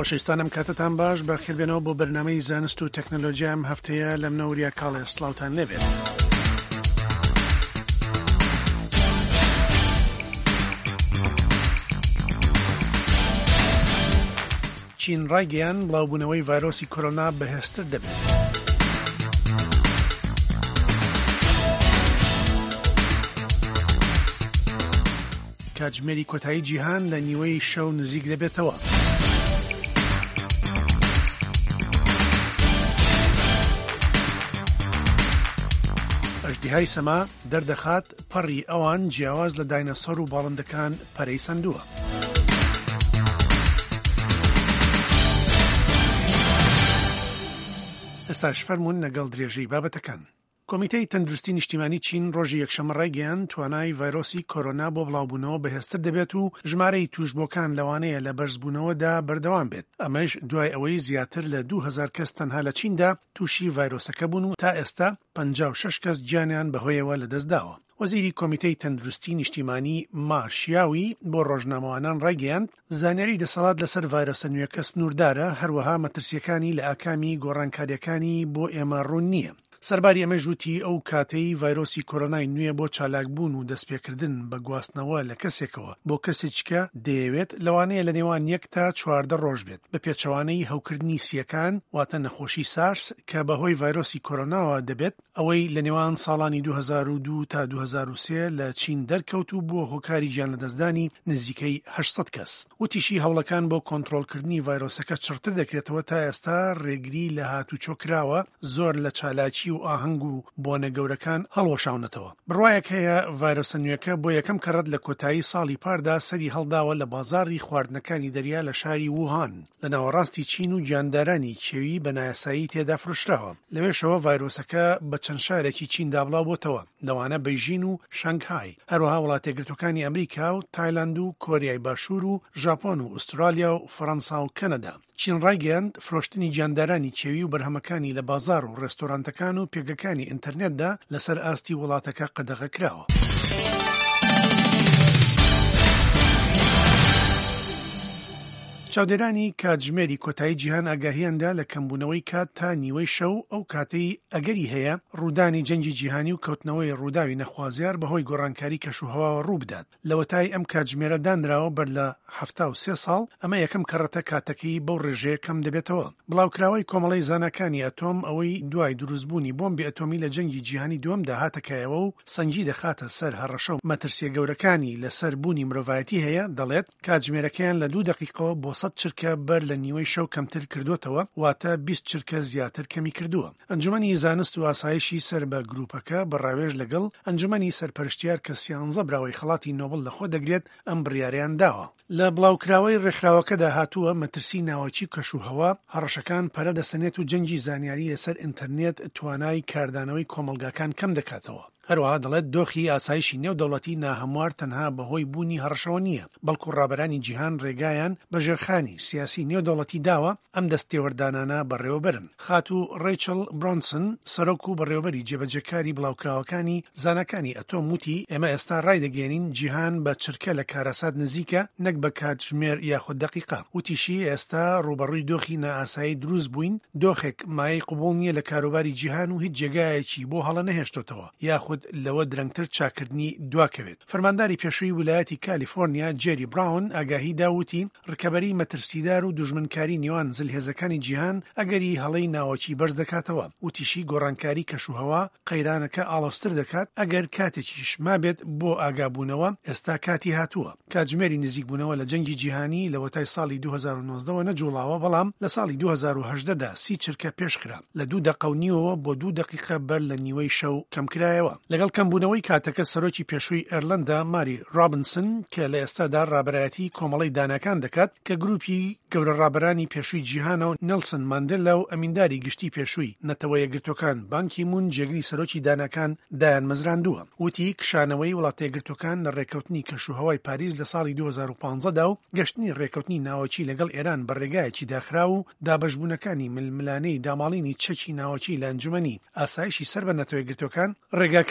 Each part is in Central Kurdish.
خۆشەویستانم کاتتان باش بە خێربێنەوە بۆ بەرنامەی زانست و تەکنۆلۆژیا ئەم هەفتەیە لە منەوەریا کاڵێ سڵاوتان لێبێت. چین ڕایگەیان بڵاوبوونەوەی ڤایرۆسی کۆرۆنا بەهێزتر دەبێت. کاتژمێری کۆتایی جیهان لە نیوەی شەو نزیک دەبێتەوە. ئەژدیهای سەما دەردەخات پەڕی ئەوان جیاواز لە داینەسۆر و باڵندەکان پەرەی سندووە. ئێستاش فەرموون لەگەڵ درێژەی بابەتەکان. کۆمیتەی تەندروستی نیشتیمانی چین ڕۆژی یەکشەمە ڕایگەیاند توانای ڤایرۆسی کۆرۆنا بۆ بڵاوبوونەوە بەهێزتر دەبێت و ژمارەی توشبۆکان لەوانەیە لە بەرزبوونەوەدا بەردەوام بێت. ئەمەش دوای ئەوەی زیاتر لە 2000 کەس تەنها لە چیندا تووشی ڤایرۆسەکە بوون و تا ئێستا 56 کەس گیانیان بەهۆیەوە لەدەستداوە. وەزیری کۆمیتەی تەندروستی نیشتیمانی ما شیاوی بۆ ڕۆژنامەوانان ڕایگەیاند زانیاری دەسەڵات لەسەر ڤایرۆسە نوێکە سنووردارە، هەروەها مەترسیەکانی لە ئاکامی گۆڕانکاریەکانی بۆ ئێمە ڕوون نییە. سەرباری ئەمە ژووتی ئەو کاتەی ڤایرۆسی کۆرۆنای نوێ بۆ چالاکبوون و دەستپێکردن بە گواستنەوە لە کەسێکەوە بۆ کەسێککە دەیەوێت لەوانەیە لە نێوان 1 تا 14 ڕۆژ بێت بە پێچەوانەی هەوکردنی سیەکان واتە نەخۆشی سارس کە بەهۆی ڤایرۆسی کۆرۆناوە دەبێت ئەوەی لە نێوان ساڵانی 2002 تا 2003 لە چین دەرکەوت و بۆ هۆکاری گیان لەدەستدانی نزیکەی 800 کەس. وتیشی هەوڵەکان بۆ کۆنتڕۆڵکردنی ڤایرۆسەکە چڕتر دەکرێتەوە تا ئێستا ڕێگری لە هاتوچۆکراوە زۆر لە چالاکی و ئاهەنگ و بۆنە گەورەکان هەڵوەشاونەتەوە. بڕوایەک هەیە ڤایرۆسە نوێکە بۆ یەکەم کەڕەت لە کۆتایی ساڵی پاردا سەری هەڵداوە لە بازاڕی خواردنەکانی دەریا لە شاری ووهان لە ناوەڕاستی چین و گیاندارانی کێوی بە نایاسایی تێدا فرۆشراوە. لەوێشەوە ڤایرۆسەکە بە چەند شارێکی چیندا بڵاو بۆتەوە، لەوانە بەیژین و شانگهای، هەروەها وڵاتە یەکگرتووەکانی ئەمریکا و تایلاند و کۆریای باشوور و ژاپۆن و ئوسترالیا و فەڕەنسا و کەنەدا. چین ڕایگەیاند فرۆشتنی گیاندارانی کێوی و بەرهەمەکانی لە بازار و ڕێستۆرانتەکان و پێگەکانی ئینتەرنێتدا لەسەر ئاستی وڵاتەکە قەدەغە کراوە. چاودێرانی کاتژمێری کۆتایی جیهان ئاگاهیاندا لە کەمبوونەوەی کات تا نیوەی شەو ئەو کاتەی ئەگەری هەیە ڕوودانی جەنگی جیهانی و کەوتنەوەی ڕووداوی نەخوازیار بەهۆی گۆڕانکاری کەشوهەواوە ڕوو بدات. لەوەتای ئەم کاتژمێرە دانراوە بەر لە 73 ساڵ ئەمە یەکەم کەڕەتە کاتەکەی بەو ڕێژەیە کەم دەبێتەوە. بڵاوکراوەی کۆمەڵەی زانەکانی ئەتۆم ئەوەی دوای دروستبوونی بۆمبی ئەتۆمی لە جەنگی جیهانی دووەمدا هاتەکایەوە و سەنگی دەخاتە سەر هەڕەشە و مەترسیە گەورەکانی لەسەر بوونی مرۆڤایەتی هەیە، دەڵێت کاتژمێرەکەیان لە 2 دقیقەوە بۆ 100 چرکە بەر لە نیوەی شەو کەمتر کردوتەوە، واتە 20 چرکە زیاتر کەمی کردووە. ئەنجومەنی زانست و ئاسایشی سەر بە گروپەکە بەڕاوێژ لەگەڵ ئەنجومەنی سەرپەرشتیار کە 13 براوەی خەڵاتی نۆبڵ لەخۆ دەگرێت ئەم بڕیاریان داوە. لە بڵاوکراوەی ڕێکخراوەکەدا هاتووە مەترسی ناوەکی کەشوهەوا، هەڕەشەکان پەرە دەسەنێت و جەنگی زانیاری لەسەر ئینتەرنێت توانای کاردانەوەی کۆمەلگاکان کەم دەکاتەوە. هەروەها دەڵێت دۆخی ئاسایشی نێودەوڵەتی ناهەموار تەنها بەهۆی بوونی هەڕەشەوە نییە، بەڵکو ڕابەرانی جیهان ڕێگایان بە ژێرخانی سیاسی نێودەوڵەتی داوە ئەم دەستێوەردانانە بەڕێوەبەرن. خاتو ڕیچل برۆنسن، سەرۆک و بەڕێوەبەری جێبەجێکاری بڵاوکراوەکانی زانەکانی ئەتۆم، وتی ئێمە ئێستا ڕای دەگەێنین جیهان بە چرکە لە کارەسات نزیکە، نەک بە کاتژمێر یاخود دەقیقا. وتیشی ئێستا ڕوبەڕووی دۆخی نائاسایی دروست بووین، دۆخێک مایەی قوبوڵ نییە لە کاروباری جیهان و هیچ جێگایەکی بۆ هەڵە نەهێشتۆتەوە یاخود لەوە درەنگتر چاکردنی دواکەوێت. فەرمانداری پێشووی ویلایەتی کالیفۆرنیا جێری براون ئاگاهی داوتی ڕکەبەری مەترسیدار و دوژمنکاری نێوان زلهێزەکانی جیهان ئەگەری هەڵەی ناوەکی بەرز دەکاتەوە. وتیشی گۆڕانکاری کەشوهەوا قەیرانەکە ئاڵۆستر دەکات، ئەگەر کاتێکیش مابێت بۆ ئاگابوونەوە ئێستا کاتی هاتووە. کاتژمێری نزیکبوونەوە لە جەنگی جیهانی لە وەتای ساڵی 2019 نەجوڵاوە، بەڵام لە ساڵی 2018دا 30 چرکە پێشخرا، لە 2 دقە و نیوەوە بۆ 2 دقیقە بەر لە نیوەی شەو کەمکرایەوە. لەگەڵ کەمبوونەوەی کاتەکە سەرۆکی پێشووی ئێرلەندا ماری ڕابنسن کە لە ئێستادا ڕابەرایەتی کۆمەڵەی داناکان دەکات کە گروپی گەورە ڕابەرانی پێشووی جیهانە و نێلسن ماندێلا و ئەمینداری گشتی پێشووی نەتەوە یەکگرتوەکان بانکی مون جێگری سەرۆکی داناکان دایان مەزراندووە. وتی کشانەوەی وڵاتە یەکگرتوەکان لە ڕێکەوتنی کەشوهەوای پاریس لە ساڵی 2015دا و گەشتنی ڕێکەوتنی ناوەکی لەگەڵ ئێران بە ڕێگایەکی داخرا و دابەشبوونەکانی ململانەی داماڵینی چەکی ناوەکی لە ئەنجومەنی ئاسایشی سەر بە نەتەوە یەکگرتوەکان ڕێگاکە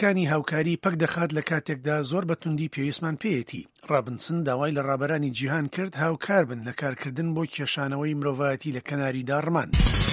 بەردبووەکانی هاوکاری پەک دەخات لە کاتێکدا زۆر بەتوندی پێویستمان پێیەتی. رابنسن داوای لە ڕابەرانی جیهان کرد هاوکار بن لە کارکردن بۆ کێشانەوەی مرۆڤایەتی لە کەناریدا ڕمان.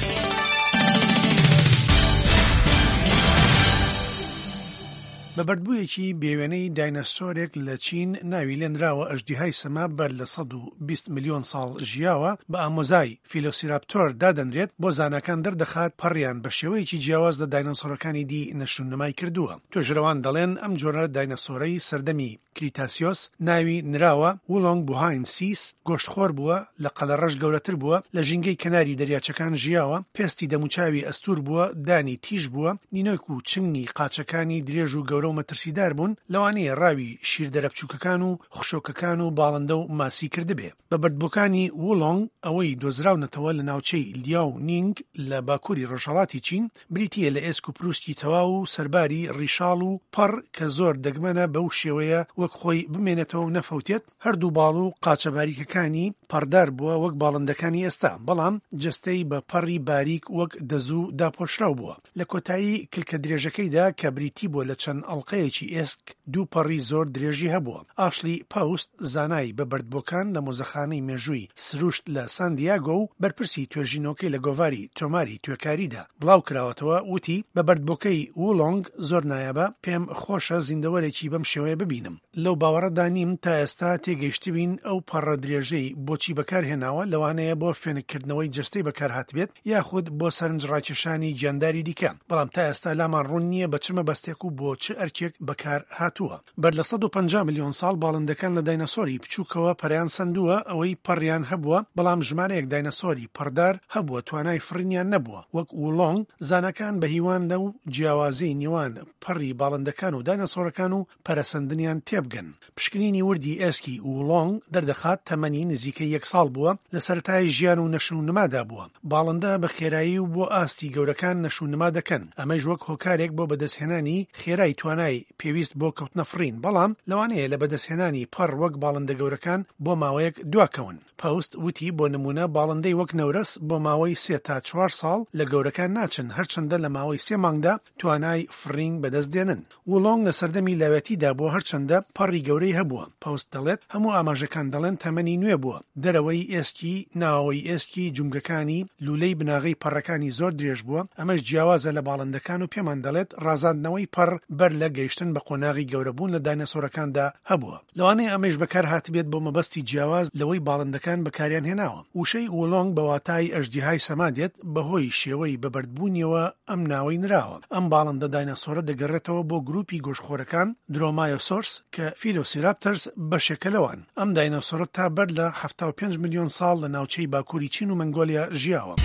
بە بەردبوویەکی بێوێنەی داینەسۆرێک لە چین ناوی لێنراوە ئەژدیهای سەما بەر لە 120 ملیۆن ساڵ ژیاوە بە ئامۆزای فیلۆسیراپتۆر دادەنرێت بۆ زانەکان دەردەخات پەڕیان بە شێوەیەکی جیاواز لە داینەسۆرەکانی دی نەشوننمای کردووە. توێژەرەوان دەڵێن ئەم جۆرە داینەسۆرەی سەردەمی کریتاسیۆس ناوی نراوە وولۆنگ بوهاین سیس، گۆشتخۆر بووە، لە قەلەڕەش گەورەتر بووە، لە ژینگەی کەناری دەریاچەکان ژیاوە، پێستی دەموچاوی ئەستور بووە، دانی تیژ بووە، نینۆک و چنگی قاچەکانی درێژ و گەورە و مەترسیدار بوون، لەوانەیە ڕاوی شیردەرە بچووکەکان و خشۆکەکان و باڵندە و ماسی کردبێ. بە بەردبووەکانی وولۆنگ ئەوەی دۆزراونەتەوە لە ناوچەی لیاو نینگ لە باکووری ڕۆژهەڵاتی چین بریتیە لە ئێسک و پروسکی تەواو و سەرباری ڕیشاڵ و پەڕ کە زۆر دەگمەنە بەو شێوەیە وەک خۆی بمێنێتەوە و نەفەوتێت. هەردوو باڵ و قاچە باریکەکانی پەردار بووە وەک باڵندەکانی ئێستا، بەڵام جستەی بە پەڕی باریک وەک دەزوو داپۆشراو بووە. لە کۆتایی کلکە درێژەکەیدا کە بریتی بووە لە چەند ئەڵقەیەکی ئێسک دوو پەڕی زۆر درێژی هەبووە. ئاشلی پاوست زانای بە بەردبووەکان لە مۆزەخانەی مێژووی سروشت لە ساندیاگۆ و بەرپرسی توێژینەوەکەی لە گۆڤاری تۆماری توێکاریدا بڵاو کراوەتەوە، وتی بە بەردبووەکەی وولۆنگ زۆر نایابە، پێم خۆشە زیندەوەرێکی بەم شێوەیە ببینم. لەو باوەڕەدا نیم تا ئێستا تێگەیشتبین ئەو پەڕە درێژەی بۆچی بەکارهێناوە، لەوانەیە بۆ فێنکردنەوەی جستەی بەکارهاتبێت یاخود بۆ سەرنجڕاکێشانی گیانداری دیکە، بەڵام تا ئێستا لامان ڕوون نییە بە چمە بەستێک و بۆ چ ئەرکێک بەکار هاتووە. بەر لە 150 ملیۆن ساڵ باڵندەکان لە داینەسۆری بچووکەوە پەریان سندووە، ئەوەی پەڕیان هەبووە، بەڵام ژمارەیەک داینەسۆری پەردار هەبووە توانای فڕینیان نەبووە. وەک وولۆنگ زانەکان بە هیوان لەو جیاوازەی نێوان پەڕی باڵندەکان و داینەسۆرەکان و پەرەسەندنیان تێبگەن. پشکنینی وردی ئێسکی وولۆنگ دەردەخات تەمەنی نزیکەی 1 ساڵ بووە، لە سەرەتای ژیان و نەشوننمادا بووە. باڵندە بە خێرایی و بۆ ئاستی گەورەکان نەشوننما دەکەن، ئەمەش وەک هۆکارێک بۆ بەدەستهێنانی خێرای توانای پێویست بۆ کەوتنە فڕین، بەڵام لەوانەیە لە بەدەستهێنانی پەڕ وەک باڵندە گەورەکان بۆ ماوەیەک دواکەون. پاوست وتی بۆ نمونە باڵندەی وەک نەورەس بۆ ماوەی 3 تا 4 ساڵ لە گەورەکان ناچن، هەرچەندە لە ماوەی 3 مانگدا توانای فڕین بەدەست دێنن. وولۆنگ لە سەردەمی لاوێتیدا بۆ هەرچەندە پەڕی گەورەی هەبووە. پاوست دەڵێت هەموو ئاماژەکان دەڵێن تەمەنی نوێ بووە، دەرەوەی ئێسکی ناوەوەی ئێسکی جومگەکانی لولەی بناغی پەڕەکانی زۆر درێژ بووە، ئەمەش جیاوازە لە باڵندەکان و پێمان دەڵێت ڕازاندنەوەی پەڕ بەر لە گەیشتن بە قۆناغی گەورەبوون لە داینەسۆرەکاندا هەبووە. لەوانەیە ئەمەش بەکار هاتبێت بۆ مەبەستی جیاواز لەوەی باڵندەکان بەکاریان هێناوە. وشەی وولۆنگ بە واتای ئەژدیهای سەما دێت، بەهۆی شێوەی بەبەردبوونیەوە ئەم ناوەی نراوە. ئەم باڵندە داینەسۆرە دەگەڕێتەوە بۆ گروپی گۆشتخۆرەکان درۆمایۆسۆرس کە فیلۆسیراپتەرس بەشێکە لەوان. ئەم داینەسۆرە تا بەر لە 75 ملیۆن ساڵ لە ناوچەی باکووری چین و مەنگۆلیا ژیاوە.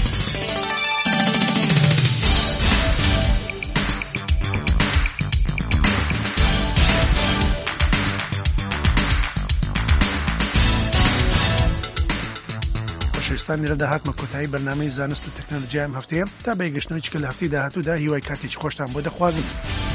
خۆشەویستانی ڕێداهاتمە کۆتایی بەرنامەی زانست و تەکنۆلۆژیای ئەم هەفتەیە تا بەیگەشتنەوەی چکە لە هەفتەی داهاتوودا هیوای کاتێکی خۆشتان بۆ دەخوازم.